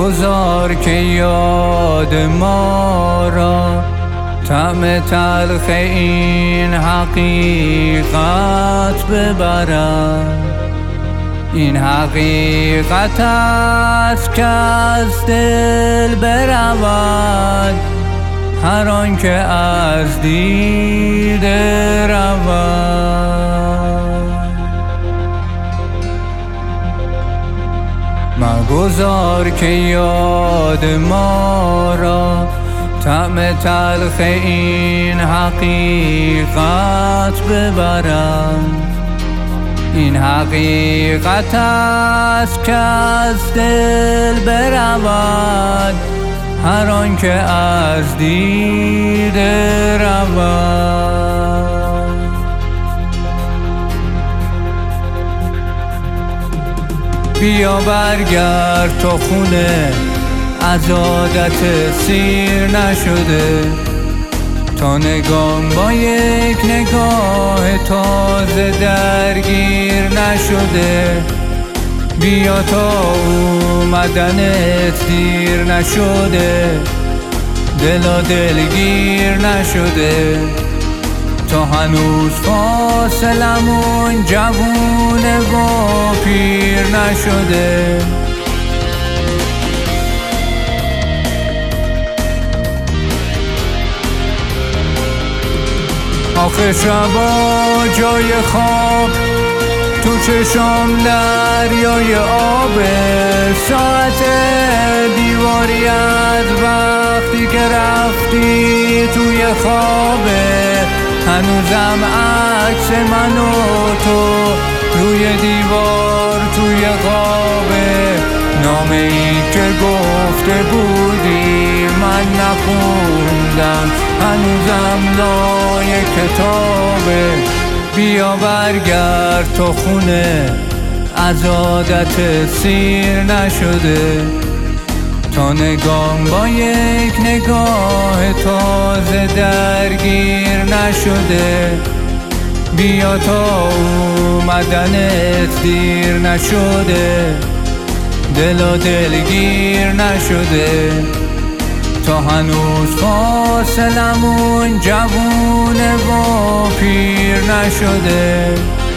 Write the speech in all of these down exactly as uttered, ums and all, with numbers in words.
مگذار که یاد ما را طعم تلخ این حقیقت ببرد. این حقیقت است که از دل برود هر آن که از دیده رود. مگذار که یاد ما را طعم تلخ این حقیقت ببرد. این حقیقت است که از دل برود هر آن که از دیده رود. بیا برگرد تا خونه از عادت سیر نشده، تا نگام با یک نگاه تازه درگیر نشده. بیا تا اومدنت دیر نشده، دلا دلگیر نشده. تا هنوز فاصلمون جوونه و پیر نشده. آخه شبا جای خواب تو چشام دریای آبه. ساعت دیواری از وقتی که رفتی توی خوابه. هنوزم عکس من و تو روی دیوار توی خوابه. نامه‌ای که گفته بودی من نخوندم، هنوزم لای کتابه. بیا برگرد تا خونه از عادت سیر نشده، تا نگام با یک نگاه تازه درگیر نشده. بیا تا اومدنت دیر نشده، دلا دلگیر نشده. تا هنوز فاصلمون جوونه و پیر نشده.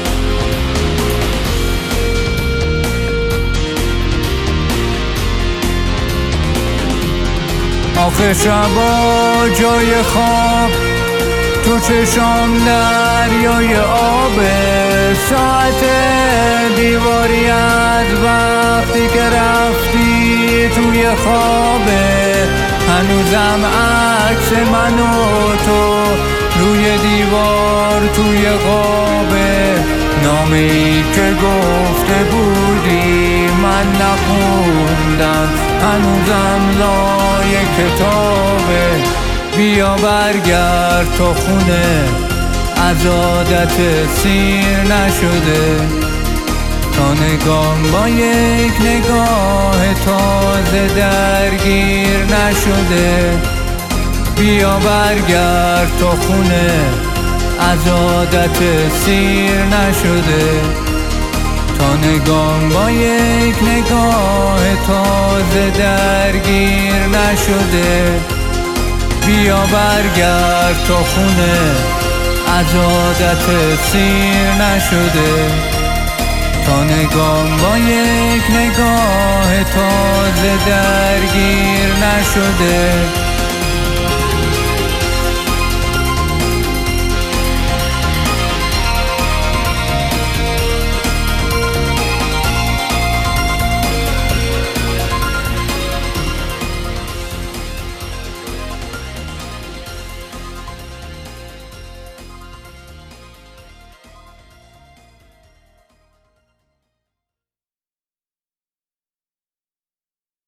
آخه شبا جای خواب تو چشام دریای آبه. ساعت دیواری از وقتی که رفتی توی خوابه. هنوزم عکس من و تو روی دیوار توی خوابه. نامه‌ای که گفته بودی من نخوندم، هنوزم لای کتابه. بیا برگرد تا خونه از عادت سیر نشده، تا نگام با یک نگاه تازه درگیر نشده. بیا برگرد تا خونه از عادت سیر نشده، تا نگام با یک نگاه تازه درگیر نشده. بیا برگرد تا خونه از عادت سیر نشده، تا نگام با یک نگاه تازه درگیر نشده.